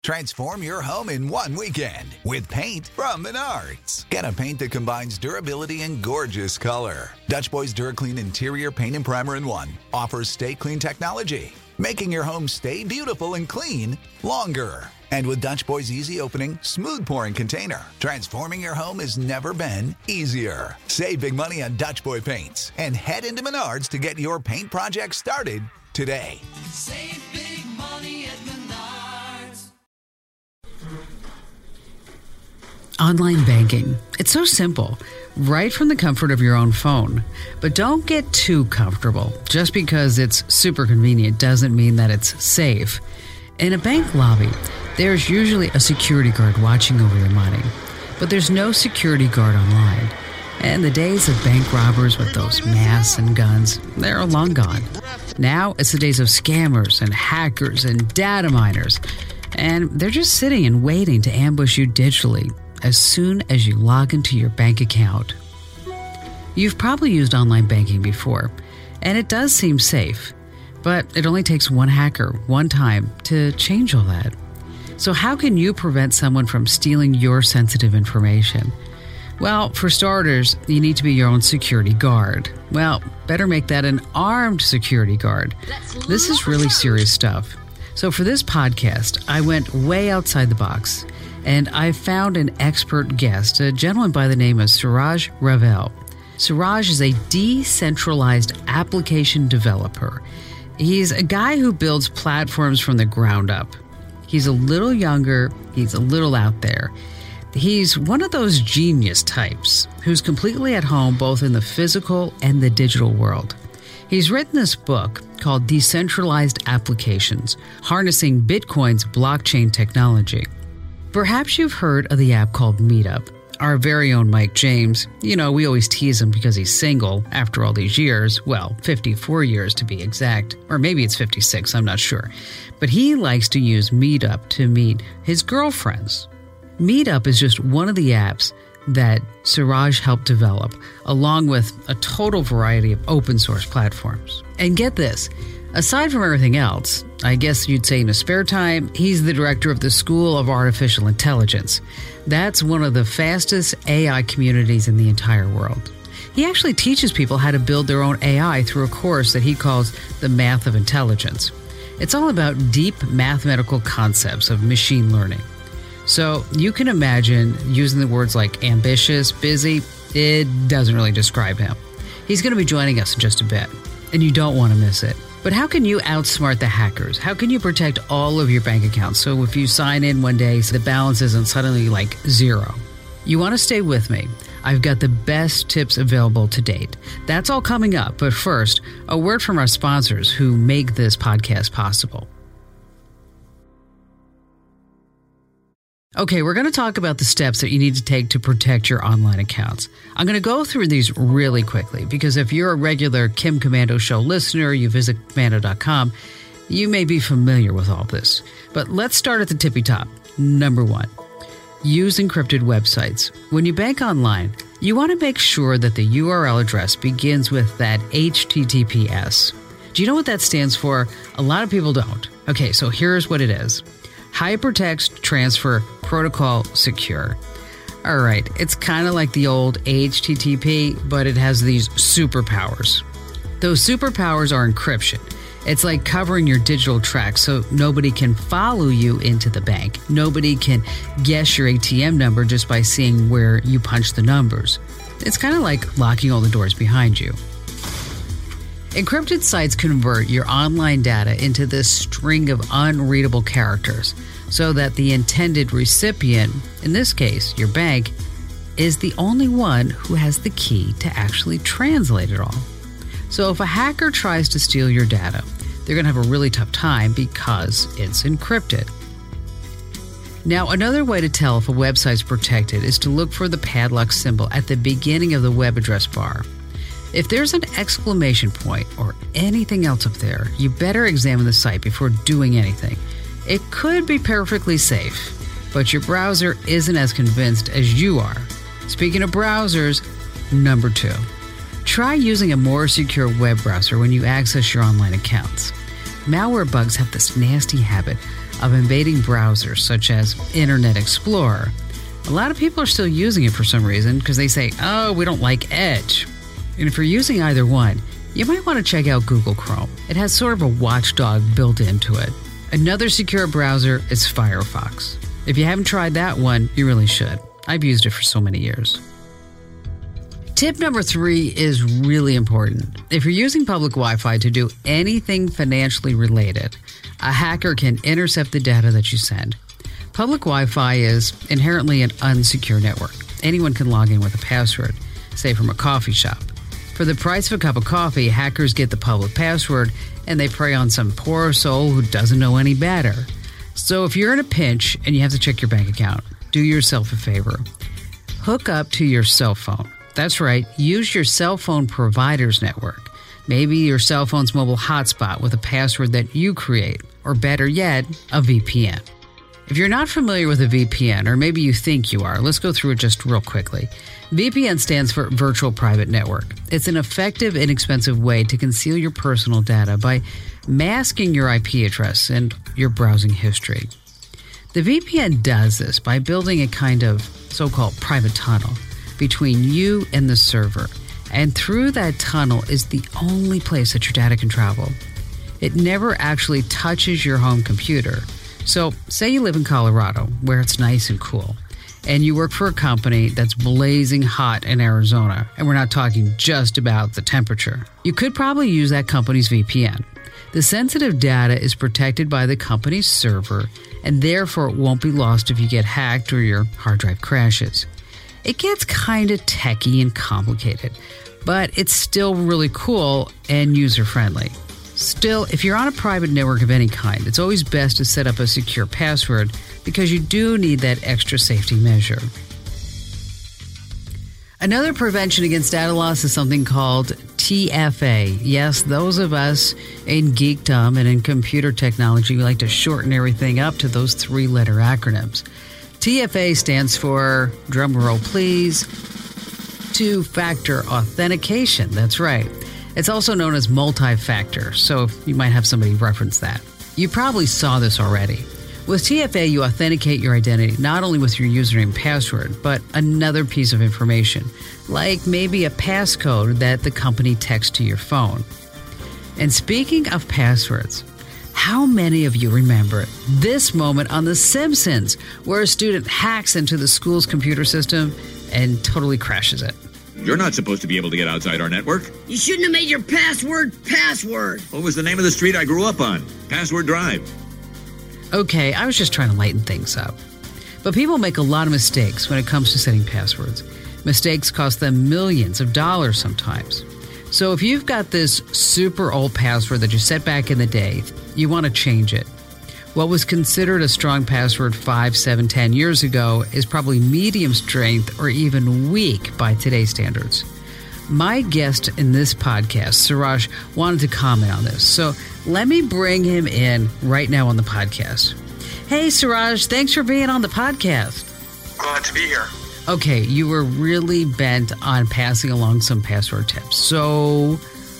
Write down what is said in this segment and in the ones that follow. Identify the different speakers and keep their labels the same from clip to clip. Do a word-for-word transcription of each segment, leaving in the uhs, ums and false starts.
Speaker 1: Transform your home in one weekend with paint from Menards. Get a paint that combines durability and gorgeous color. Dutch Boys DuraClean Interior Paint and Primer in One offers Stay Clean technology, making your home stay beautiful and clean longer. And with Dutch Boy's easy opening, smooth pouring container, transforming your home has never been easier. Save big money on Dutch Boy paints and head into Menards to get your paint project started today.
Speaker 2: Save big money at Menards.
Speaker 3: Online banking. It's so simple, right from the comfort of your own phone. But don't get too comfortable. Just because it's super convenient doesn't mean that it's safe. In a bank lobby, there's usually a security guard watching over your money. But there's no security guard online. And the days of bank robbers with those masks and guns, they're long gone. Now it's the days of scammers and hackers and data miners. And they're just sitting and waiting to ambush you digitally as soon as you log into your bank account. You've probably used online banking before, and it does seem safe, but it only takes one hacker, one time, to change all that. So how can you prevent someone from stealing your sensitive information? Well, for starters, you need to be your own security guard. Well, better make that an armed security guard. This is really serious stuff. So for this podcast, I went way outside the box, and I found an expert guest, a gentleman by the name of Suraj Ravel. Suraj is a decentralized application developer. He's a guy who builds platforms from the ground up. He's a little younger, he's a little out there. He's one of those genius types who's completely at home both in the physical and the digital world. He's written this book called Decentralized Applications, Harnessing Bitcoin's Blockchain Technology. Perhaps you've heard of the app called Meetup. Our very own Mike James, you know, we always tease him because he's single after all these years, well, fifty-four years to be exact, or maybe it's fifty-six, I'm not sure. But he likes to use Meetup to meet his girlfriends. Meetup is just one of the apps that Suraj helped develop, along with a total variety of open source platforms. And get this, aside from everything else, I guess you'd say in his spare time, he's the director of the School of Artificial Intelligence. That's one of the fastest A I communities in the entire world. He actually teaches people how to build their own A I through a course that he calls the Math of Intelligence. It's all about deep mathematical concepts of machine learning. So you can imagine using the words like ambitious, busy, it doesn't really describe him. He's going to be joining us in just a bit, and you don't want to miss it. But how can you outsmart the hackers? How can you protect all of your bank accounts so if you sign in one day, the balance isn't suddenly like zero? You want to stay with me. I've got the best tips available to date. That's all coming up, but first, a word from our sponsors who make this podcast possible. Okay, we're going to talk about the steps that you need to take to protect your online accounts. I'm going to go through these really quickly because if you're a regular Kim Komando Show listener, you visit komando dot com, you may be familiar with all this. But let's start at the tippy top. Number one, use encrypted websites. When you bank online, you want to make sure that the U R L address begins with that H T T P S. Do you know what that stands for? A lot of people don't. Okay, so here's what it is. Hypertext Transfer Protocol Secure. All right, it's kind of like the old H T T P, but it has these superpowers. Those superpowers are encryption. It's like covering your digital tracks so nobody can follow you into the bank. Nobody can guess your A T M number just by seeing where you punch the numbers. It's kind of like locking all the doors behind you. Encrypted sites convert your online data into this string of unreadable characters so that the intended recipient, in this case, your bank, is the only one who has the key to actually translate it all. So if a hacker tries to steal your data, they're going to have a really tough time because it's encrypted. Now, another way to tell if a website's protected is to look for the padlock symbol at the beginning of the web address bar. If there's an exclamation point or anything else up there, you better examine the site before doing anything. It could be perfectly safe, but your browser isn't as convinced as you are. Speaking of browsers, number two, try using a more secure web browser when you access your online accounts. Malware bugs have this nasty habit of invading browsers such as Internet Explorer. A lot of people are still using it for some reason because they say, oh, we don't like Edge. And if you're using either one, you might want to check out Google Chrome. It has sort of a watchdog built into it. Another secure browser is Firefox. If you haven't tried that one, you really should. I've used it for so many years. Tip number three is really important. If you're using public Wi-Fi to do anything financially related, a hacker can intercept the data that you send. Public Wi-Fi is inherently an unsecure network. Anyone can log in with a password, say from a coffee shop. For the price of a cup of coffee, hackers get the public password and they prey on some poor soul who doesn't know any better. So if you're in a pinch and you have to check your bank account, do yourself a favor. Hook up to your cell phone. That's right, use your cell phone provider's network. Maybe your cell phone's mobile hotspot with a password that you create, or better yet, a V P N. If you're not familiar with a V P N, or maybe you think you are, let's go through it just real quickly. V P N stands for Virtual Private Network. It's an effective, inexpensive way to conceal your personal data by masking your I P address and your browsing history. The V P N does this by building a kind of so-called private tunnel between you and the server, and through that tunnel is the only place that your data can travel. It never actually touches your home computer. So, say you live in Colorado, where it's nice and cool, and you work for a company that's blazing hot in Arizona, and we're not talking just about the temperature. You could probably use that company's V P N. The sensitive data is protected by the company's server, and therefore it won't be lost if you get hacked or your hard drive crashes. It gets kind of techy and complicated, but it's still really cool and user-friendly. Still, if you're on a private network of any kind, it's always best to set up a secure password because you do need that extra safety measure. Another prevention against data loss is something called T F A. Yes, those of us in geekdom and in computer technology, we like to shorten everything up to those three-letter acronyms. T F A stands for, drum roll please, two-factor authentication. That's right. It's also known as multi-factor, so you might have somebody reference that. You probably saw this already. With T F A, you authenticate your identity not only with your username and password, but another piece of information, like maybe a passcode that the company texts to your phone. And speaking of passwords, how many of you remember this moment on The Simpsons where a student hacks into the school's computer system and totally crashes it?
Speaker 4: You're not supposed to be able to get outside our network.
Speaker 5: You shouldn't have made your password password.
Speaker 4: What was the name of the street I grew up on? Password Drive.
Speaker 3: Okay, I was just trying to lighten things up. But people make a lot of mistakes when it comes to setting passwords. Mistakes cost them millions of dollars sometimes. So if you've got this super old password that you set back in the day, you want to change it. What was considered a strong password five, seven, ten years ago is probably medium strength or even weak by today's standards. My guest in this podcast, Suraj, wanted to comment on this. So let me bring him in right now on the podcast. Hey, Suraj, thanks for being on the podcast.
Speaker 6: Glad to be here.
Speaker 3: Okay, you were really bent on passing along some password tips. So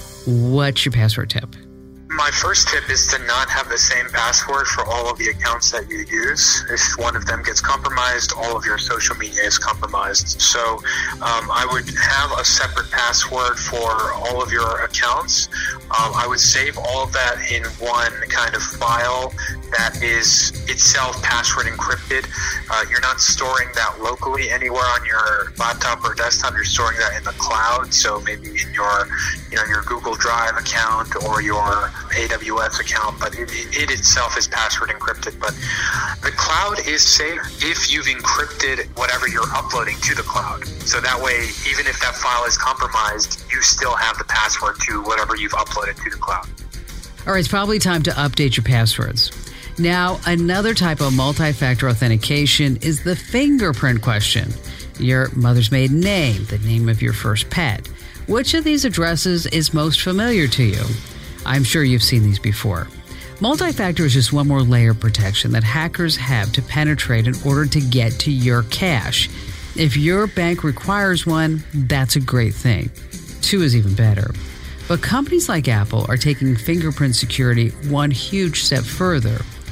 Speaker 3: what's your password tip?
Speaker 6: My first tip is to not have the same password for all of the accounts that you use. If one of them gets compromised, all of your social media is compromised. So um, I would have a separate password for all of your accounts. Um, I would save all of that in one kind of file that is itself password encrypted. Uh, you're not storing that locally anywhere on your laptop or desktop. You're storing that in the cloud. So maybe in your, you know, your Google Drive account or your A W S account, but it, it itself is password encrypted. But the cloud is safe if you've encrypted whatever you're uploading to the cloud. So that way, even if that file is compromised, you still have the password to whatever you've uploaded to the cloud.
Speaker 3: All right, it's probably time to update your passwords. Now, another type of multi-factor authentication is the fingerprint question. Your mother's maiden name, the name of your first pet. Which of these addresses is most familiar to you? I'm sure you've seen these before. Multi-factor is just one more layer of protection that hackers have to penetrate in order to get to your cache. If your bank requires one, that's a great thing. Two is even better. But companies like Apple are taking fingerprint security one huge step further.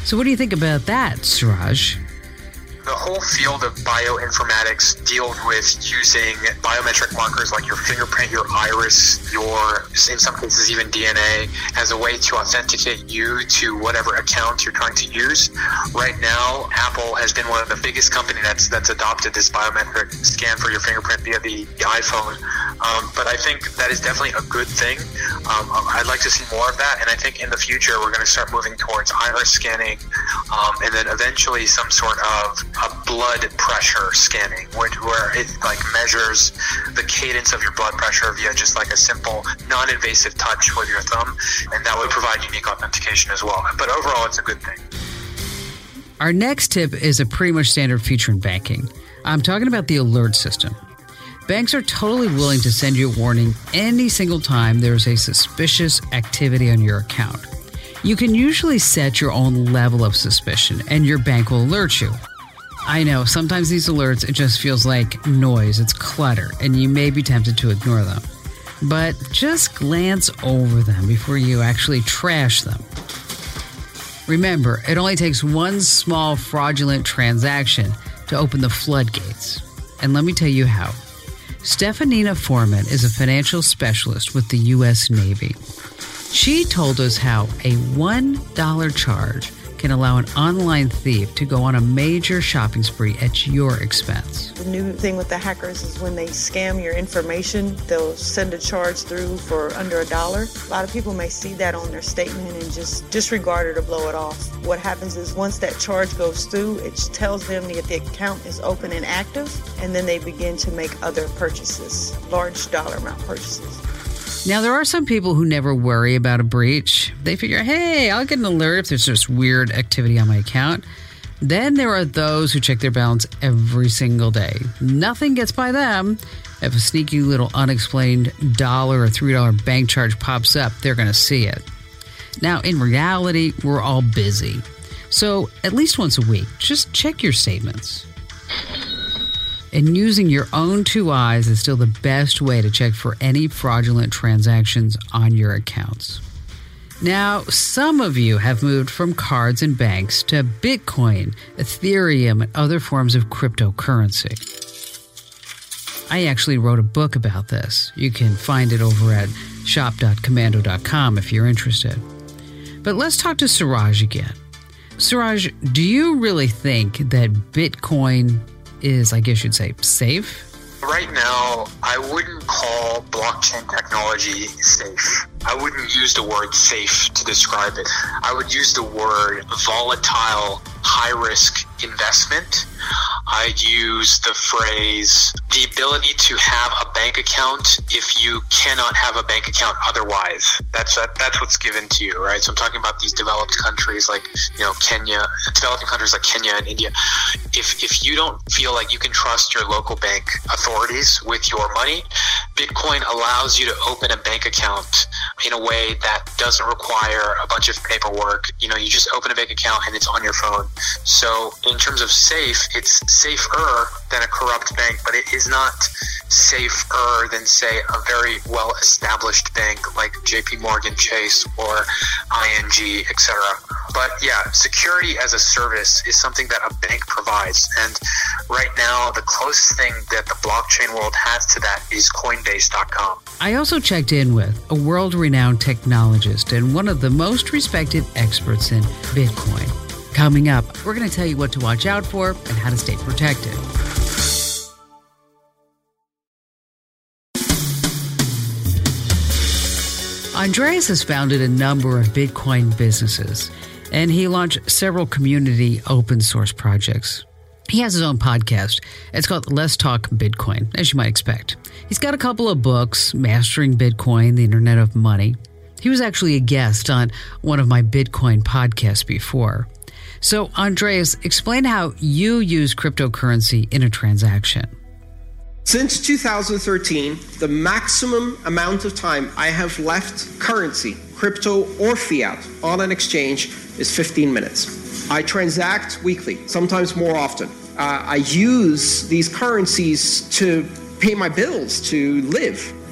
Speaker 3: So what do you think about that, Suraj?
Speaker 6: The whole field of bioinformatics deals with using biometric markers like your fingerprint, your iris, your, in some cases, even D N A, as a way to authenticate you to whatever account you're trying to use. Right now, Apple has been one of the biggest companies that's that's adopted this biometric scan for your fingerprint via the, the iPhone. Um, but I think that is definitely a good thing. Um, I'd like to see more of that, and I think in the future we're going to start moving towards iris scanning, um, and then eventually some sort of a blood pressure scanning, where, where it like measures the cadence of your blood pressure via just like a simple, non-invasive touch with your thumb, and that would provide unique authentication as well. But overall, it's a good thing.
Speaker 3: Our next tip is a pretty much standard feature in banking. I'm talking about the alert system. Banks are totally willing to send you a warning any single time there's a suspicious activity on your account. You can usually set your own level of suspicion, and your bank will alert you. I know, sometimes these alerts, it just feels like noise, it's clutter, and you may be tempted to ignore them. But just glance over them before you actually trash them. Remember, it only takes one small fraudulent transaction to open the floodgates. And let me tell you how. Stefanina Foreman is a financial specialist with the U S Navy. She told us how a one dollar charge can allow an online thief to go on a major shopping spree at your expense.
Speaker 7: The new thing with the hackers is when they scam your information, they'll send a charge through for under a dollar. A lot of people may see that on their statement and just disregard it or blow it off. What happens is once that charge goes through, it tells them that the account is open and active, and then they begin to make other purchases, large dollar amount purchases.
Speaker 3: Now, there are some people who never worry about a breach. They figure, hey, I'll get an alert if there's this weird activity on my account. Then there are those who check their balance every single day. Nothing gets by them. If a sneaky little unexplained dollar or three dollar bank charge pops up, they're going to see it. Now, in reality, we're all busy. So at least once a week, just check your statements. And using your own two eyes is still the best way to check for any fraudulent transactions on your accounts. Now, some of you have moved from cards and banks to Bitcoin, Ethereum, and other forms of cryptocurrency. I actually wrote a book about this. You can find it over at shop dot komando dot com if you're interested. But let's talk to Suraj again. Suraj, do you really think that Bitcoin is, I guess you'd say, safe?
Speaker 6: Right now, I wouldn't call blockchain technology safe. I wouldn't use the word safe to describe it. I would use the word volatile, high-risk investment. I'd use the phrase, the ability to have a bank account if you cannot have a bank account otherwise. That's that, that's what's given to you, right? So I'm talking about these developed countries like, you know, Kenya, developing countries like Kenya and India. If if you don't feel like you can trust your local bank authorities with your money, Bitcoin allows you to open a bank account in a way that doesn't require a bunch of paperwork. You know, you just open a bank account and it's on your phone. So in terms of safe, it's safer than a corrupt bank, but it is not safer than, say, a very well-established bank like J P Morgan Chase or I N G, et cetera. But yeah, security as a service is something that a bank provides. And right now, the closest thing that the blockchain world has to that is Coinbase dot com.
Speaker 3: I also checked in with a world-renowned technologist and one of the most respected experts in Bitcoin. Coming up, we're going to tell you what to watch out for and how to stay protected. Andreas has founded a number of Bitcoin businesses, and he launched several community open source projects. He has his own podcast. It's called Let's Talk Bitcoin, as you might expect. He's got a couple of books, Mastering Bitcoin, The Internet of Money. He was actually a guest on one of my Bitcoin podcasts before. So, Andreas, explain how you use cryptocurrency in a transaction.
Speaker 8: Since two thousand thirteen, the maximum amount of time I have left currency, crypto or fiat, on an exchange is fifteen minutes. I transact weekly, sometimes more often. Uh, I use these currencies to pay my bills, to live.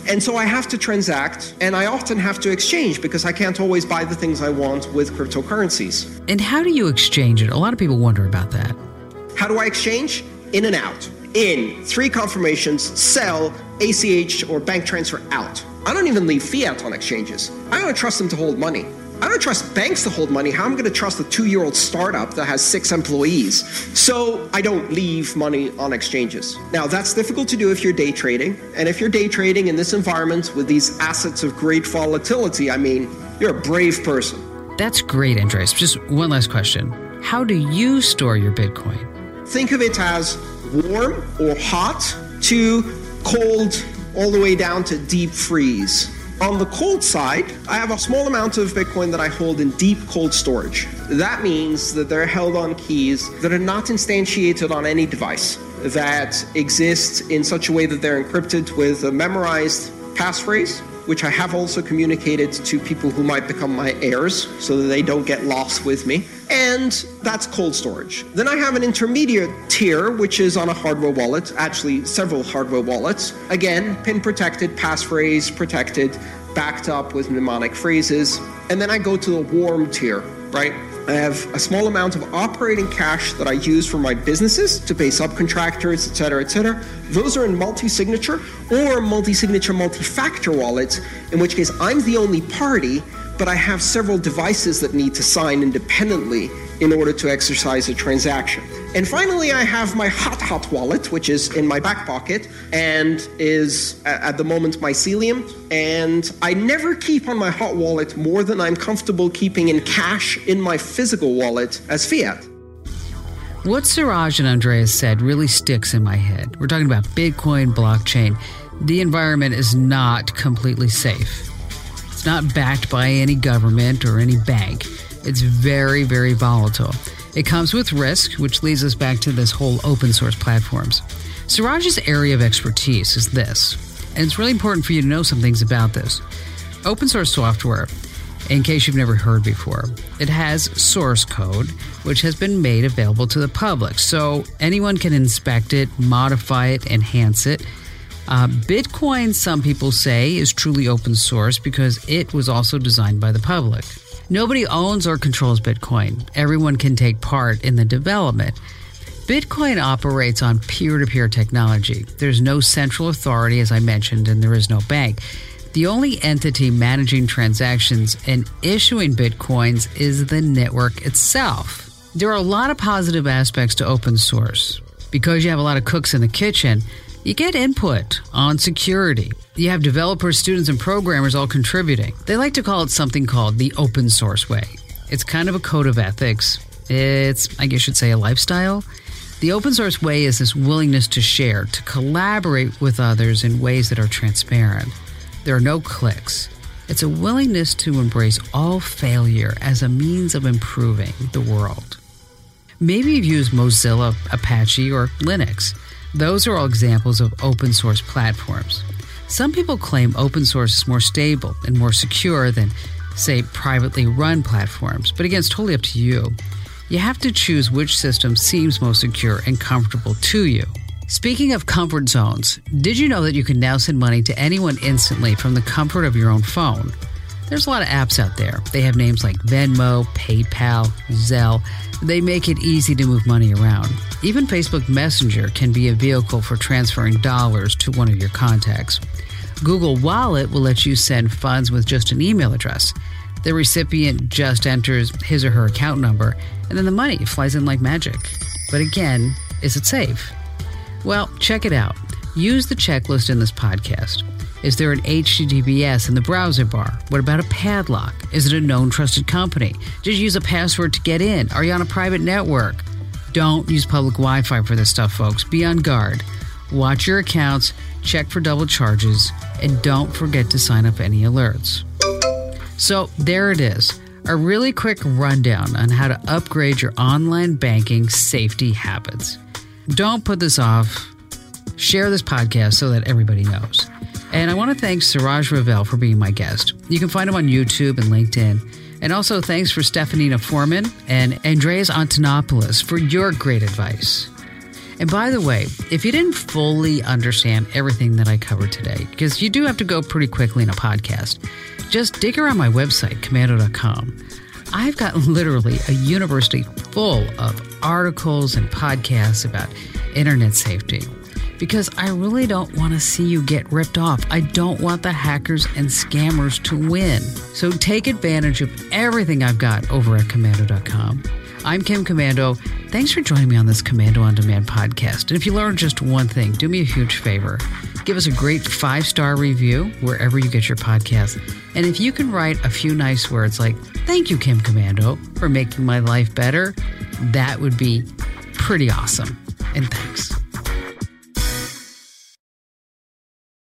Speaker 8: And so I have to transact, and I often have to exchange because I can't always buy the things I want with cryptocurrencies.
Speaker 3: And how do you exchange it? A lot of people wonder about that.
Speaker 8: How do I exchange? In and out. In, three confirmations, sell, A C H, or bank transfer out. I don't even leave fiat on exchanges. I don't trust them to hold money. I don't trust banks to hold money. How am I going to trust a two-year-old startup that has six employees? So I don't leave money on exchanges. Now, that's difficult to do if you're day trading. And if you're day trading in this environment with these assets of great volatility, I mean, you're a brave person.
Speaker 3: That's great, Andreas. Just one last question. How do you store your Bitcoin?
Speaker 8: Think of it as warm or hot to cold all the way down to deep freeze. On the cold side, I have a small amount of Bitcoin that I hold in deep cold storage. That means that they're held on keys that are not instantiated on any device, that exist in such a way that they're encrypted with a memorized passphrase, which I have also communicated to people who might become my heirs so that they don't get lost with me. And that's cold storage. Then I have an intermediate tier, which is on a hardware wallet, actually several hardware wallets. Again, pin protected, passphrase protected, backed up with mnemonic phrases. And then I go to the warm tier, right? I have a small amount of operating cash that I use for my businesses to pay subcontractors, et cetera, et cetera. Those are in multi-signature or multi-signature, multi-factor wallets, in which case I'm the only party, but I have several devices that need to sign independently in order to exercise a transaction. And finally, I have my hot, hot wallet, which is in my back pocket and is at the moment mycelium. And I never keep on my hot wallet more than I'm comfortable keeping in cash in my physical wallet as fiat.
Speaker 3: What Suraj and Andreas said really sticks in my head. We're talking about Bitcoin, blockchain. The environment is not completely safe. It's not backed by any government or any bank. It's very, very volatile. It comes with risk, which leads us back to this whole open source platforms. Suraj's area of expertise is this, and it's really important for you to know some things about this. Open source software, in case you've never heard before, it has source code, which has been made available to the public. So anyone can inspect it, modify it, enhance it. Uh, Bitcoin, some people say, is truly open source because it was also designed by the public. Nobody owns or controls Bitcoin. Everyone can take part in the development. Bitcoin operates on peer-to-peer technology. There's no central authority, as I mentioned, and there is no bank. The only entity managing transactions and issuing Bitcoins is the network itself. There are a lot of positive aspects to open source. Because you have a lot of cooks in the kitchen, you get input on security. You have developers, students, and programmers all contributing. They like to call it something called the open source way. It's kind of a code of ethics. It's, I guess you should say, a lifestyle. The open source way is this willingness to share, to collaborate with others in ways that are transparent. There are no cliques. It's a willingness to embrace all failure as a means of improving the world. Maybe you've used Mozilla, Apache, or Linux. Those are all examples of open source platforms. Some people claim open source is more stable and more secure than, say, privately run platforms. But again, it's totally up to you. You have to choose which system seems most secure and comfortable to you. Speaking of comfort zones, did you know that you can now send money to anyone instantly from the comfort of your own phone? There's a lot of apps out there. They have names like Venmo, PayPal, Zelle. They make it easy to move money around. Even Facebook Messenger can be a vehicle for transferring dollars to one of your contacts. Google Wallet will let you send funds with just an email address. The recipient just enters his or her account number, and then the money flies in like magic. But again, is it safe? Well, check it out. Use the checklist in this podcast. Is there an H T T P S in the browser bar? What about a padlock? Is it a known trusted company? Did you use a password to get in? Are you on a private network? Don't use public Wi-Fi for this stuff, folks. Be on guard. Watch your accounts, check for double charges, and don't forget to sign up any alerts. So there it is. A really quick rundown on how to upgrade your online banking safety habits. Don't put this off. Share this podcast so that everybody knows. And I want to thank Suraj Ravel for being my guest. You can find him on YouTube and LinkedIn. And also thanks for Stefanina Foreman and Andreas Antonopoulos for your great advice. And by the way, if you didn't fully understand everything that I covered today, because you do have to go pretty quickly in a podcast, just dig around my website, komando dot com. I've got literally a university full of articles and podcasts about internet safety, because I really don't want to see you get ripped off. I don't want the hackers and scammers to win. So take advantage of everything I've got over at komando dot com. I'm Kim Komando. Thanks for joining me on this Komando On Demand podcast. And if you learned just one thing, do me a huge favor. Give us a great five-star review wherever you get your podcast. And if you can write a few nice words like, thank you, Kim Komando, for making my life better, that would be pretty awesome. And thanks.